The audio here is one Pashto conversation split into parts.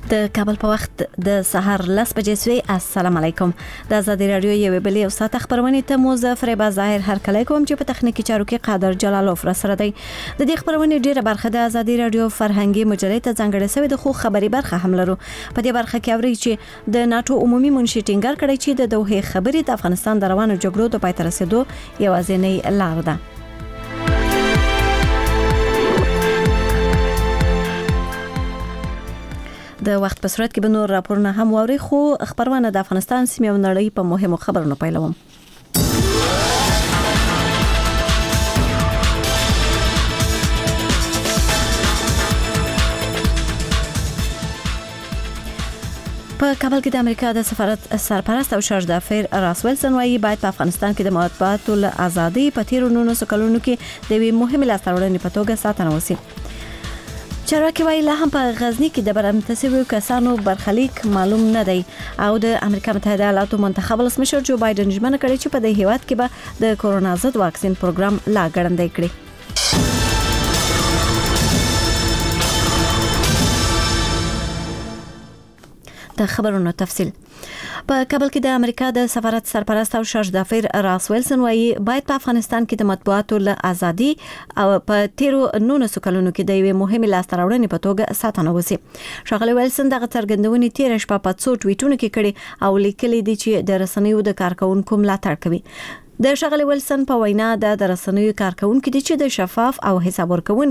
د کابل په وخت د سحر 10 بجې سوی. السلام علیکم. د آزادۍ رادیو یو بل یو ساعت خبرونه ته مو ظفر بظاهر هر کله کوم چې په تخنیکی چارو کې قادر جلالوف را سره دی. د دې خبرونه ډیره برخه د آزادۍ رادیو فرهنګي مجلې ته ځانګړې شوی د خو خبري برخه هم لرو. په دې برخه کې اوري چې د ناتو عمومي منشي ټینګار کړی چې د دوه خبري د افغانستان د روانو جګړو د پای ته رسیدو یوازینۍ لار ده. د وخت په صورت کې به نور راپورونه هم ووري، خو خبرونه د افغانستان سیمې او نړۍ په مهمو خبرونو پیلوم. په کابل کې د امریکا د سفارت سرپرست او شارج دافیر راس ویلسن وايي باید په افغانستان کې د مطبوعاتو له ازادۍ په تیرو 19 کلونو کې د یوې مهمې لاسته په توګه ساتنه وشي. چارواکي وايي لا هم په غزني کې د برمتسوي کسانو برخلیک معلوم نه دی او د امریکا متحده ایالاتو منتخب ولسمشر جو بایدن ژمنه کړې چې په دې هیواد کې به د کورونا ضد واکسین پروګرام لا ګړندی کړي. د خبرونو تفصیل. په کابل کې د امریکا د سفارت سرپرست او شارج دافیر راس ویلسن وايي باید په افغانستان کې د مطبوعاتو له ازادي او په تیرو 19 کلونو کې د یوې مهمې لاسته په توګه ساتنه وشي. ښاغلی ویلسن دغه څرګندونې تیر شپه په څو ټویټونو کې کړي او لیکلي دي چې د رسنیو د کارکونکو ملاتړ کوي. د ښاغلی ویلسن په وینا د رسنیو کارکونکو دي چې د شفاف او حساب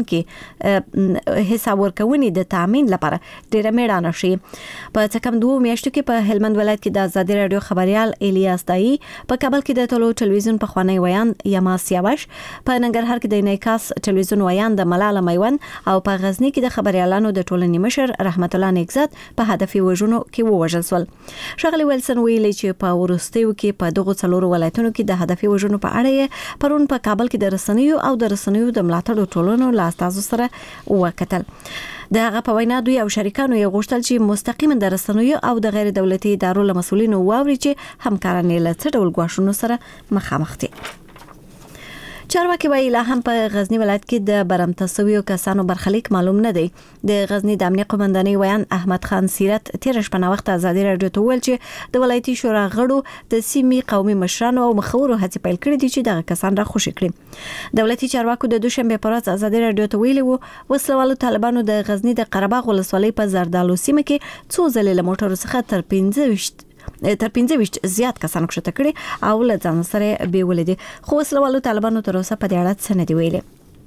ورکونې د تامین لپاره ډیره میړانه شي. په څکم 2 میاشتو کې په هلمند ولایت کې د آزادۍ رادیو خبريال الیاس دای په کابل کې د ټولو ټلویزیون په خوانی ویان یما سیاوش، په ننګرهار کې د انعکاس ټلویزیون ویان د ملاله میوند او په غزنی کې د خبريالانو د ټولنې مشر رحمت الله نیکزاد په هدفي وژنو کې ووژل شول. ښاغلی ویلسن ویلي چې په ورستیو کې په دغه څلورو ولایتونو کې د هدفي وژنو په اړه پرون په کابل کې د رسنیو د ملاتړ ټولنو له استازو سره وکتل. دغه په وینا دوی او شریکانو یې غوښتل چې مستقیما د رسنیو او د غیر دولتي ادارو له مسؤلینو واوري چې همکارانه له څه ډول غواړنو سره مخامخ دي. چارواکي وايي لا هم په غزنی ولایت کې د برمتسوي کسانو برخلیک معلوم نه دی. د غزنی د امنیت قومندانۍ ویان احمد خان سیرت تیر شپه نه وخت آزادۍ رادیو ته ویل چې د ولایتي شورا غړو د سیمې قومي مشرانو او مخورو هڅې پیل کړې دي چې دغه کسان را خوشي کړي. دولتي چارواکو د دوشنبه پر ورځ آزادۍ رادیو ته ویلي وو وسلوالو طالبانو د غزنی د قرهباغ ولسوالۍ په زردالو سیمه کې څو ځلې له موټرو څخه تر 15 زیات کسانو کښته کړي او له ځان سره بیولې دي، خو وسلوالو طالبانو تر اوسه په دې اړه څه نه دی ویلي.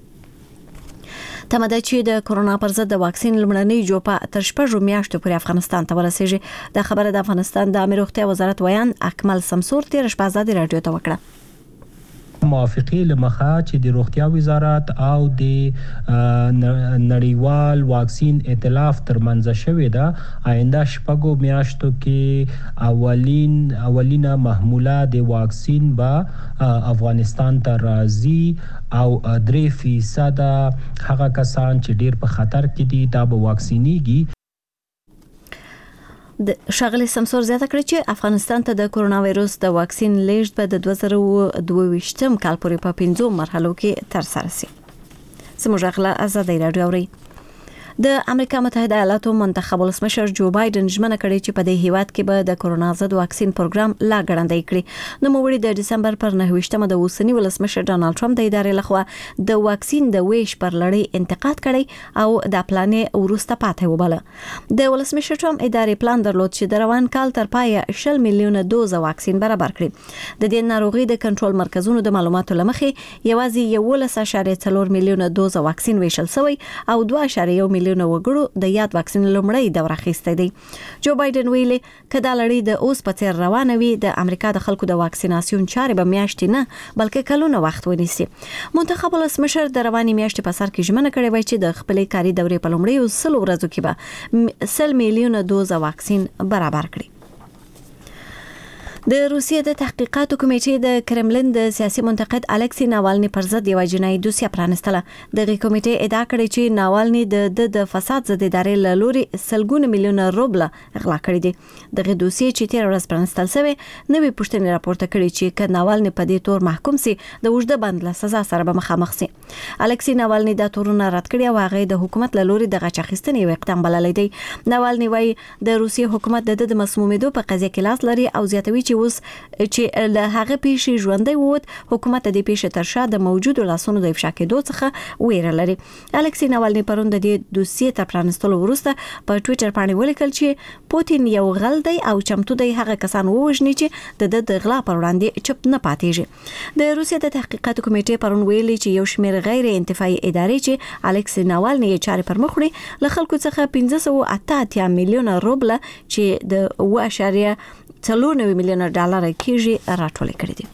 تماده چې د کورونا پر ضد د واکسین لمړنۍ جوپه تر 6 میاشتو پورې افغانستان ته ورسېږي. د خبره د افغانستان د امیر روغتیا وزارت ویان اکمل سمسور تیر شپه آزادۍ رادیو ته وکړه. موافقه لمخه چې د روغتیا وزارت او د نړیوال واکسین ائتلاف ترمنځ شوې ده آینده شپږو میاشتو کې اولینه محموله د واکسین به افغانستان ته راځي او 3% هغه کسان چې ډیر په خطر کې دي دا به واکسینیږي. د ښاغلی سمسور زیاته کړې چې افغانستان ته د کورونا وایروس د واکسین لیږد به د 2022 کال پورې په 5 مرحلو کې ترسره شي. زموږ غلا آزادۍ رادیو اوري. د امریکا متحده ایالاتو منتخب ولسمشر جو بایدن ژمنه کړې چې په دې هیواد کې به د کورونا ضد واکسین پروګرام لا ګړندی کړي. نو موږ د دسمبر پر 9 د اوسنی ولسمشر ډانلډ ټرمپ د ادارې لخوا د واکسین د ویش پر لړۍ انتقاد کړي او د پلانې ورسته پاتې وباله. د ولسمشر ټرمپ ادارې پلان درلود چې د روان کال تر پایه 10 میلیونه دوز واکسین برابر کړي. د دې ناروغي د کنټرول مرکزونو د معلوماتو لمخې یوازې 11.4 میلیونه دوز واکسین ویشل شوی او 2.1 وګړو د یاد واکسین لومړی دوره اخیسته دي. جو بایدن ویلي کدا لړۍ د اوس په څیر روانه وي د امریکا د خلکو د واکسیناسیون چارې به میاشتې نه بلکې کلونه وخت ونیسي. منتخب ولسمشر د رواني میاشتې په سر کې ژمنه کړې وای چې د خپلې کاري دورې په لومړیو 100 ورځو کې به 100 میلیونه دوز واکسین برابر کړي. د روسیې د تحقیقاتو کمیټې د کرملین د سیاسي منتقد الکسی ناوالني پر ضد یو جنایي دوسیه پرانستله. دغه کمیټې ادعا کړې چې ناوالني د فساد ضد ادارې له لوري سلګونه میلیونه روبل غلا کړي دي. دغه دوسیه چې تیر ورځ پرانستل شوی نوې پوښتنه راپورته کړې چې ک ناوالني په دې تور محکوم سي د وجده بند له سزا سره به مخامخ سي. الکسی ناوالني د تورونه رد کړی او هغه د حکومت له لوري د غچخستنې یو اقدام بللی دی. ناوالني وايي د روسیې حکومت د مسمومیدو په قضیه کې لاس لري او زیاتوي چې اوس چې له هغه پیښې ژوندۍ ووت حکومت د پیښې تر شا د موجودو لاسونو د افشا کېدو څخه ویره لري. الکسی ناوالني پرون د دې دوسیې تر پرانستلو وروسته په ټوئیټر باندې ولیکل چې پوتین یو غل دی او چمتو دی هغه کسان ووژني چې د غلا پر وړاندې چپ نه پاتېږي. د روسیې د تحقیقاتو کمیټې پرون ویلي چې یو شمېر غیر انتفاعي ادارې چې الکسی ناوالني یې چارې پر مخ وړي له خلکو څخه 1588 میلیونه روبل چې د 2.4 میلیونه ډالر کېږي راټول کړي دي.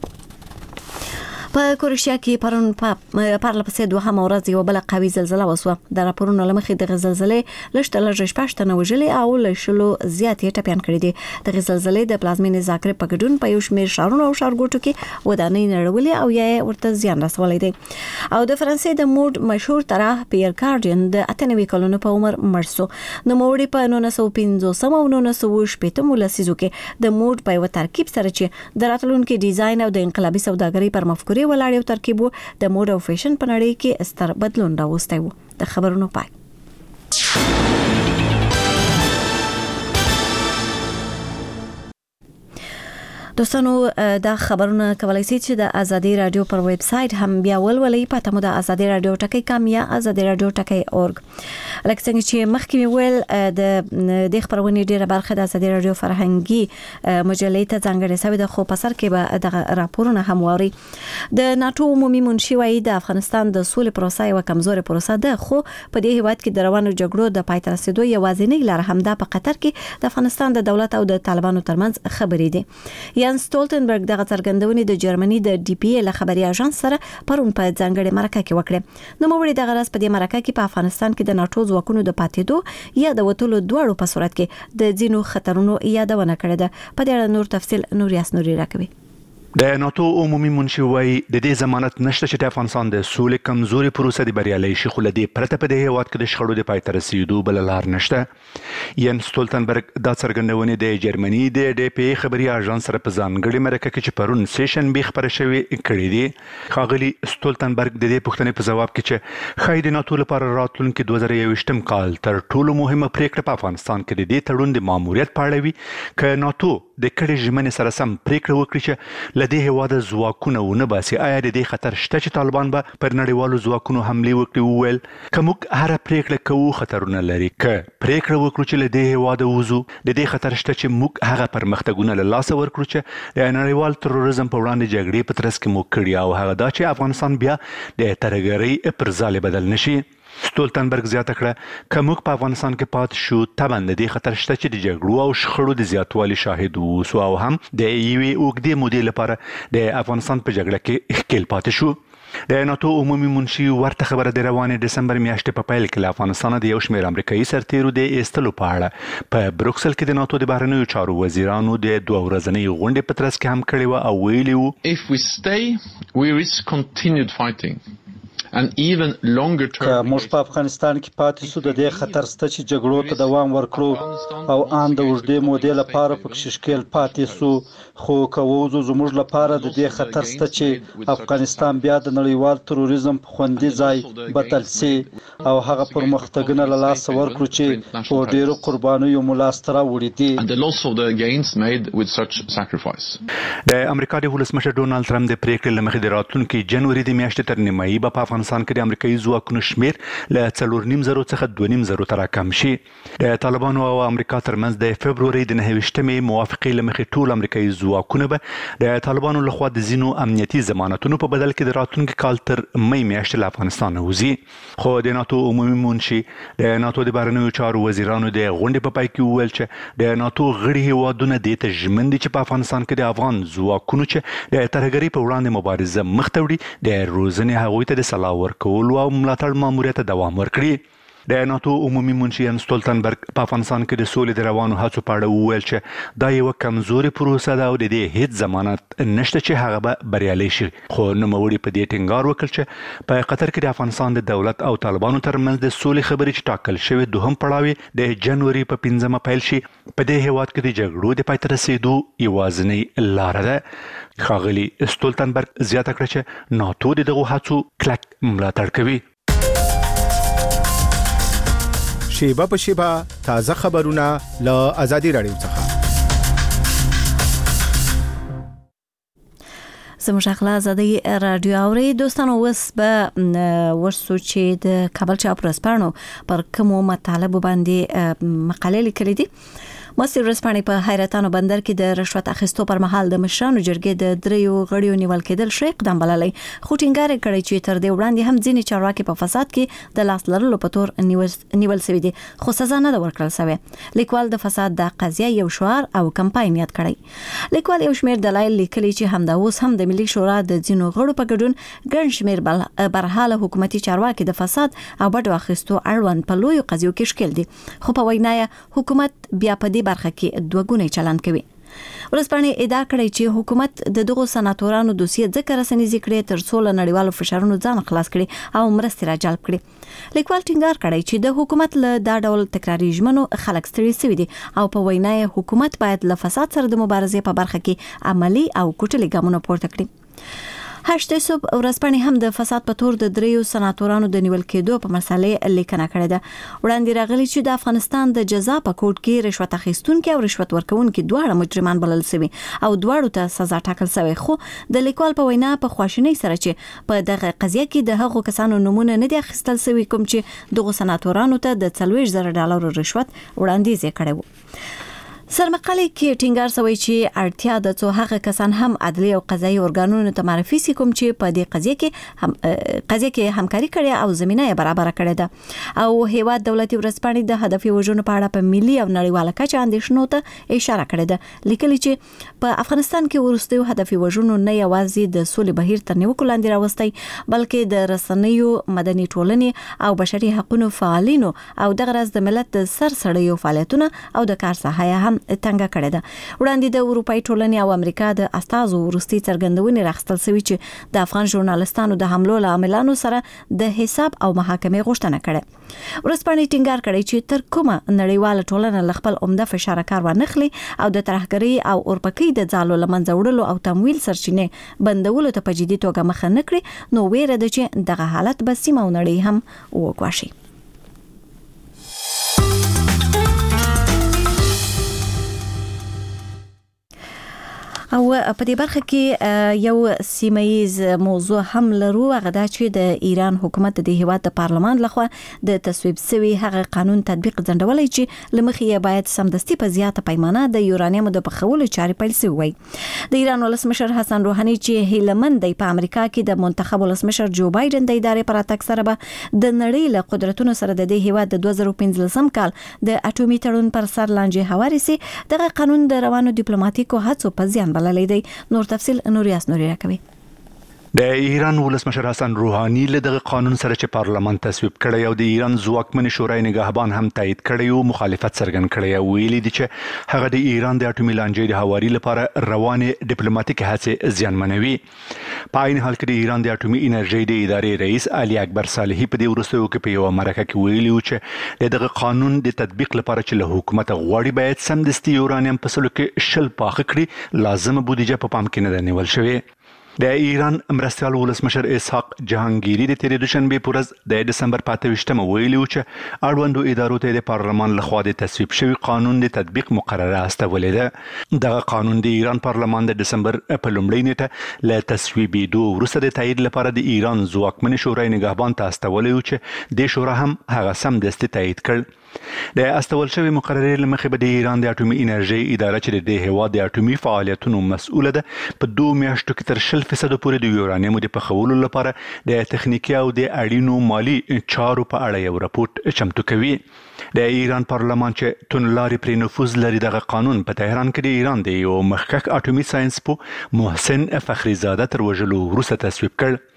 په کروشیا کې پرون پرله پسې دوهمه ورځ یو بل قوي زلزلہ وسوه. د راپورونو لمخې د زلزلې لږ شپږ وژلي او لشلو زیاتې ټپيان کړي دي. د زلزلې د پلازمینې زاګرب په ګډون په یو شمېر شهرونو او ښارګوټو کې ودانۍ نړولې او یا ورته زیان رسولی دی. او د فرانسې د موډ مشهور طرح پیر کارډین د 98 کلونو په عمر مړ شو. نو موړي په 1950 او 1980 لسیزو کې د موډ په یو ترکیب سره چې د راتلونکي ډیزاین او د انقلابي سوداګرۍ پر مفکورې ولاړ یو ترکیب د موډ او فیشن په نړۍ کې ستر بدلون راوستی و. د خبرونو پای. دوستانو دا خبرونه کولای شئ چې د ازادي رادیو پر ویب سټ هم بیا ولولئ. پته مو د ازادي رادیو ټکی کام یا ازادي رادیو ټکی اورګ. لکه څنګه چې مخکې ویل د خبرونې ډیره برخه د ازادي رادیو فرهنګي مجلې ته ځانګړې شوې ده خو په سر کې به د راپورونه هم ووري. د ناتو عمومي منشي وايي د افغانستان د سولې پروسه یو کمزوري پروسه ده خو په دې هیواد کې د روانو جګړو د پای ته رسیدو یوازینۍ لار همدا په قطر کې د افغانستان د دولت او د طالبانو ترمنځ خبرې دي. یان سټولټنبرګ دغه څرګندونې د جرمني د ډي پی ای له خبري اژانس سره پرون په ځانګړي مرکه کې وکړه. نو موږ د غرض په دې مرکه کې په افغانستان کې د ناتو ځواکونو د پاتېدو یا د وټولو دواړو په صورت کې د ځینو خطرونو یادونه کړې ده. په دې اړه نور تفصیل نوریاس نوري راکوي. د ناتو عمومي منشي وايي د دې ضمانت نشته چې د افغانستان د سولې کمزوري پروسه د بریالي شي خو لدی پرته په دې هیواد کې د شخړو د پای ته رسیدو بل لار نشته. یان سټولټنبرګ دا څرګندونه د جرمني د ډي پی ای خبري اژانس سره په ځانګړي مرکه کې چې پرون سیشن به خبره شوی کړی دی. خاغلی سټولټنبرګ د دې پوښتنې په جواب کې چې خای د ناتو لپاره راتلونکي 2021 کال تر ټولو مهمه پریکړه په افغانستان کې د دې تړون د ماموریت په اړه وي ک ناتو د کړي ژمنې سره سم پریکړه وکړي چې لدی هیواد ځواکونه ونه باسي. آیا د دې خطر شته چې طالبان به پر نړیوالو ځواکونو حمله وکړي؟ وویل کوم هر پریکړه کوو خطرونه لري. ک پریکړه وکړو چې لدی هیواد وځو د دې خطر شته چې موږ هغه پرمختګونه له لاس ورکړو چې د نړیوال تروریزم په وړاندې جګړې په ترڅ کې مو کړی او هغه دا چې افغانستان بیا د ترهګرۍ پر ځاله بدل نشي. سټولټنبرګ زیاته کړه که موږ په افغانستان کې پات شو طبعا د دې خطر شته چې د جګړو او شخړو د زیاتوالي شاهد وو او هم د یوې اوږدې مودې لپاره د افغانستان په جګړه کې ښکیل پاتې شو. د ناتو عمومي منشي ورته خبره د روانې دسمبر میاشتې په پیل کې له افغانستان د یو شمېر امریکایي سرتیرو د ایستلو په اړه په بروکسل کې د ناتو د بهرنیو چارو وزیرانو د 2 ورځنۍ غونډې په ترڅ کې هم کړې وه او ویلي وو If we stay we risk continued fighting and even longer term. موږ په افغانستان کې پاتې شو د دې خطر شته چې جګړو ته دوام ورکړو او ان د اوږدې مودې لپاره په ښکیل پاتې شو. خو کوو زموږ لپاره د دې خطر شته چې افغانستان بیا د نړیوال تروریزم په خوندي ځای بدل شي او هغه پرمختګونه له لاسه ورکړو چې په ډیرو قربانیو مو لاسته راوړي دي. And the loss of the gains made with such sacrifice. د امریکا د ولسمشر ډونالد ټرمپ د پریکړې لمخې د راتلونکي جنوري د میاشتې تر نیمایي به په افغانستان کې د امریکایي ځواکونو شمیر له 4.5 څخه 2.5 ته راکم شي. د طالبانو او امریکا ترمنځ د فبروري د 29مې موافقې لمخې ټول امریکایي ځواکونه به د طالبانو لخوا د ځینو امنیتي ضمانتونو په بدل کې د راتلونکي کال تر مې میاشتې له افغانستان وځي. خو د ناتو عمومي منشي د ناتو د بهرنیو چارو وزیرانو د غونډې په پای کې وویل چې د ناتو غړي هیوادونه دې ته ژمن دي چې په افغانستان کې د افغان ځواکونو چې د ترهګرۍ په وړاندې مبارزه مخ ته وړي د روزنې هغوی ته د سلاح ورکولو او ملاتړ ماموریت ته دوام ورکړي. د ناتو عمومي منشي یانس ستولتنبرګ په افغانستان کې د سولې د روانو هڅو په اړه وویل چې دا یو کمزوري پروسه ده او د دې هیڅ ضمانت نشته چې هغه به بریالي شي. خو نوموړي په دې ټینګار وکړ چې په قطر کې د افغانستان د دولت او طالبانو ترمنځ د سولې خبرې چې ټاکل شوی دوهم پړاو د جنوري په 5مه پیل شي په دې هیواد کې د جګړو د پای ته رسیدو یوازینۍ لاره ده. ښاغلي ستولتنبرګ زیاته کړه چې ناتو دغه هڅو کلک ملاتړ کوي. شیبه په شیبه تازه خبرونه له آزادي رادیو څخه. زموږ اخلا آزادي رادیو اوري دوستانو. اوس به ورسو چې د کابل چاپ ورځپاڼو پر کومو مطالبو باندې مقالې لیکلې دي. مصر ورځپاڼې په حیرتانو بندر کې د رشوت اخیستو پر مهال د مشرانو جرګې د دریو غړیو نیول کېدل شي اقدام بللی. خو ټینګار کړی چې تر دې وړاندې هم ځینې چارواکي په فساد کې د لاس لرلو په تور نیول شوي دي خو سزا نه ده ورکړل شوې. لیکوال د فساد د قضیه یو شعار او کمپاین یاد کړی. لیکوال یو شمېر دلایل لیکلي چې همدا اوس هم د ملي شورا د ځینو غړو په ګډون ګڼ شمېر برحاله حکومتي چارواکي د فساد او بډو اخیستو اړوند په لویو قضیو کې ښکېل دي. خو په وینا حکومت بیا په دې برخه کې دوه ګونی چلند کوي. ورځپاڼې ادعا کړې چې حکومت د دغو سناتورانو دوسیه ځکه رسنیزي کړې تر څو له نړیوالو فشارونو ځان خلاص کړي او مرستې را جلب کړي. لیکوال ټینګار کړی چې د حکومت له دا ډول تکراري ژمنو خلک ستړي شوي دي او په وینا حکومت باید له فساد سره د مبارزې په برخه کې عملی او کوټلي ګامونه پورته کړي. هشته صبح ورځپاڼې هم د فساد په تور د دریو سناتورانو د نیول کېدو په مسالې لیکنه کړې ده. وړاندې راغلي چې د افغانستان د جزا په کوټ کې رشوت اخیستونکي او رشوت ورکوونکي دواړه مجرمان بلل شوي او دواړو ته سزا ټاکل شوی. خو د لیکوال په وینا په خواشینۍ سره چې په دغه قضیه کې د هغو کسانو نمونه نه دي اخیستل شوي کوم چې دغه سناتورانو ته د $40,000 رشوت وړاندیز کړی و. سرمقاله کې ټینګار شوی چې اړتیا د څو هغه کسان هم عدلي او قضایي ارګانونو ته معرفي سي کوم چې په دې قضیه کې همکاري کړي او زمينه یې برابر کړې ده. او هیواد دولتي ورځپاڼې د هدفي وژنو په اړه په ملي او نړیواله کچه اندېښنو ته اشاره کړې ده. لیکلي چې په افغانستان کې ورستیو هدفي وژنو نه یوازې د سولې بهیر تر نیوکو لاندې راوستي بلکې د رسنیو مدني ټولنې او بشري حقوقو فعالینو او د غرض د ملت سرسړیو فعالیتونه او د کار ساحه هم څنګه کړی ده. وړاندې د اروپאי ټولنې او امریکا د استازو ورستي څرګندونې راخستل شوی چې د افغان ژورنالستانو د حملو له عاملانو سره د حساب او محاکمې غوښتنه کړې. ورځپاڼې ټینګار کړی چې تر کومه نړیواله ټولنه ل خپل عمده فشار کار ونخلي او د ترهګرۍ او اورپکۍ د ځالو لمنځه وړلو او تمویل سرچینې بندولو ته په جدي توګه مخه نه کړي نو ویره ده چې دغه حالت به سیمه او نړۍ هم وګواښي. او په دې برخه کې یو سیمایز موضوع هم لرو. هغه دا چې د ایران حکومت د هیواد د پارلمان لخوا د تصویب شوی هغه قانون تطبیق ځنډولای چې لمخې باید سمدستي په زیاته پیمانه د یورانیم د پخولو چارې پیل شي وي. د ایران ولسمشر حسن روحاني چې هیلمند دی په امریکا کې د منتخب ولسمشر جو بایدن د ادارې پر اتک سره به د نړۍ له قدرتونو سره د دې هیواد د 2015 کال د اټومي تړون پر سر لاندې هواري سي. دغه قانون د روانو ډیپلوماټیکو هڅو په زیان لید. نور تفصیل نوریاس نوری راکوي. د ایران ولسمشر حسن روحاني له دغه قانون سره چې پارلمان تصویب کړی او د ایران ځواکمن شورای نگهبان هم تایید کړی او مخالفت څرګند کړی او ویلي دي چې هغه د ایران د اټومي لانجې د هواري لپاره روانې ډیپلوماټیک هڅې زیانمنوي. په عین حال کې د ایران د اټومي انرژي د ادارې رئیس علي اکبر صالحي په دې وروستیو کې په یو مرکه کې ویلي و چې دغه قانون د تطبیق لپاره چې له حکومت غواړي باید سمدستي یورانیم په سلو کې شل پاخه کړي لازمه بودیجه په پام کې نه نیول شوی. د ایران مرستیال ولسمشر اسحاق جهانگیری د تیرې دوشنبه په ورځ د دسمبر 28مه ویلي و چې اړوندو ادارو ته د پارلمان لخوا د تصویب شوی قانون د تطبیق مقرره استولې ده. دغه قانون د ایران پارلمان د دسمبر په لومړۍ نیټه له تصویبېدو وروسته د تایید لپاره د ایران ځواکمن شورای نگهبان ته استولې و چې د شورا هم هغه سمدستي تایید کړ. د استول شوی مقررې لمخې به د ایران د اټومي انرژي اداره چې د هیواد د اټومي فعالیتونو مسؤله ده په 2 میاشتو کې تر 0% پورې د یورانیم د پخولو لپاره د تخنیکی او د اړینو مالی چارو په اړه یو راپورټ چمتو کوي. د ایران پارلمان چې تونلاري پر نفوذ لري دغه قانون په تهران کې د ایران د یو مخکښ اټومي ساينس په محسن فخریزاده تر وژلو وروسته تصویب کړ.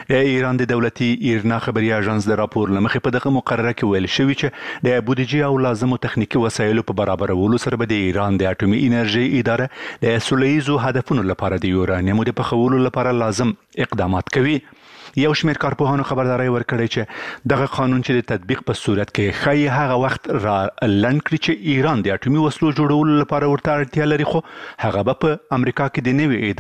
د ایران د دولتي ایرنا خبري اژانس د راپور لمخې په دغه مقرره کې ویل شوی چې د بودیجې او لازمو تخنیکی وسایلو په برابرولو سره به د ایران د اټومي انرژي اداره د سولهییزو هدفونو لپاره د یورانیمو د پخولو لپاره لازم اقدامات کوي. یو شمېر کارپوهانو خبرداري ورکړې چې دغه قانون چې د تطبیق په صورت کې ښایي هغه وخت را لنډ کړي چې ایران د اټومي وسلو جوړولو لپاره ورته اړتیا لري، خو هغه به په امریکا کې د نوي